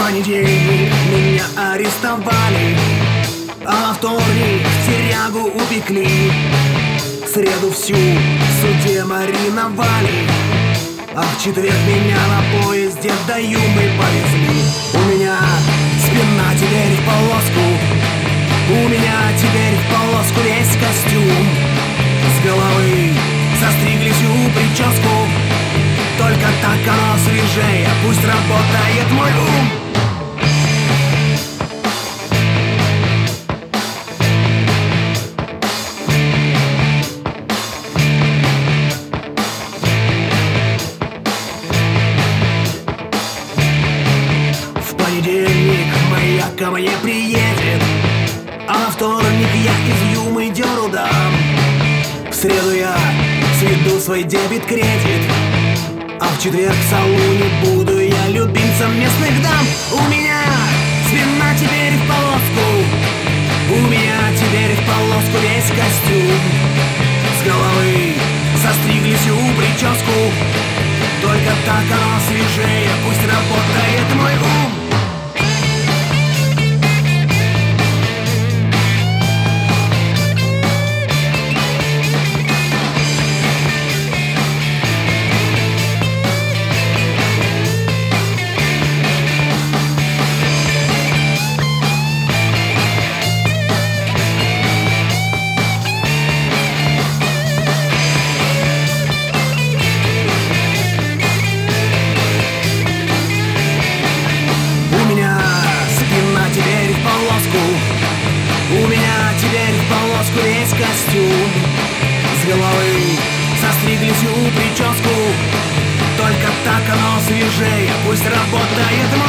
понедельник меня арестовали, а во вторник в тюрягу упекли. В среду всю в суде мариновали, а в четверг меня на поезде до Юмы повезли. У меня спина теперь в полоску, у меня теперь в полоску весь костюм. С головы состригли всю прическу, только так оно свежее, пусть работает мой ум. В понедельник моя ко мне приедет, а на вторник я из Юмы дёру дам. В среду я сведу свой дебет-кредит, а в четверг в салоне буду я любимцем местных дам. У меня спина теперь в полоску, у меня теперь в полоску весь костюм. С головы состригли всю прическу, только так оно свежее, пусть работает мой ум. У меня теперь в полоску весь костюм. С головы состригли всю прическу, только так оно свежее, пусть работает